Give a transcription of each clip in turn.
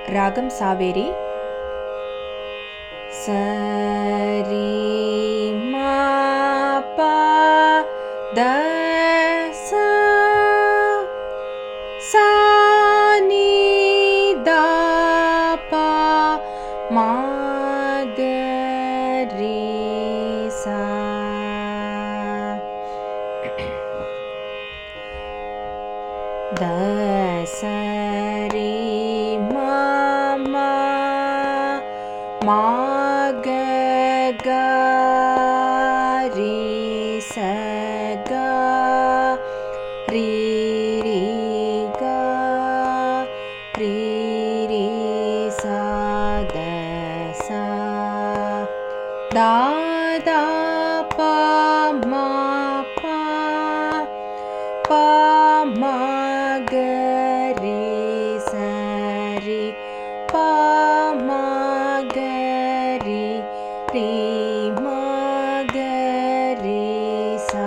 ராகம் சாவேரி. சரி மா பா த சா சா நீ தா பா மா க ரீ சா. த ச ரீ மா மா மா க க ரீ ச க ரீ ரீ க ரீ ரீ சா த சா. தா தா பா மா பா பா மா க ரீ ச ரீ பா மா க ரீ ரீ மா க ரீ சா.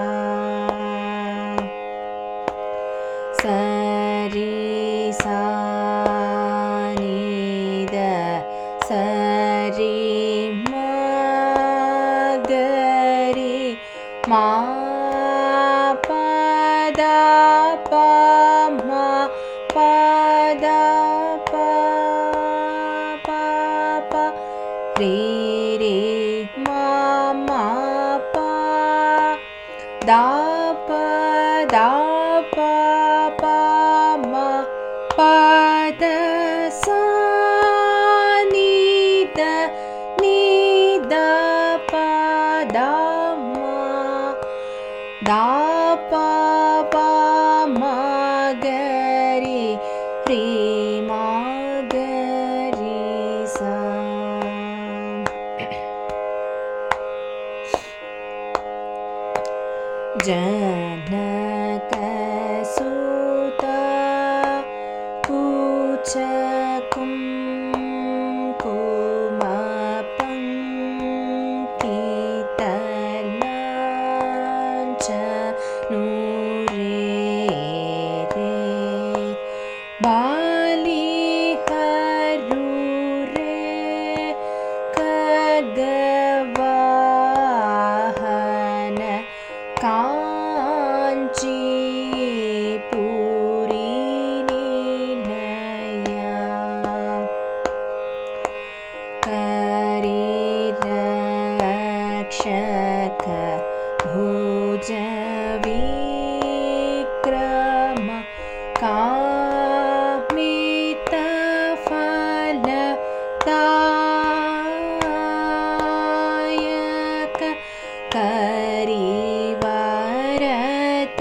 ச ரீ சா நீ த ச ரீ மா க ரீ மா பா தா பா மா பா தா பா பா பா ரீ ரீ மா மா பா தா பா தா பா பா மா பா த சா நீ த பா தா மா தா பா பா மா க ரீ ரீ மா க ரீ சா. ஜனக சூத பூச்ச குங்கும பங்கி தலாஞ்சனு ரே ரே பாலி ஹரு ரே ககவாஹன காஞ்சி பூரி நிலயா. கரிரக்ஷக பூஜ விக்ரம காமித ஃபல தாயக கரிவரத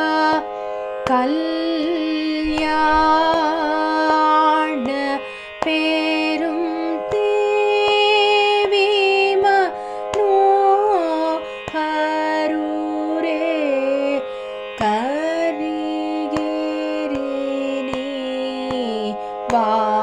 கல்யாண பேரும் தேவி மனோஹருரே கரிகிரினி வா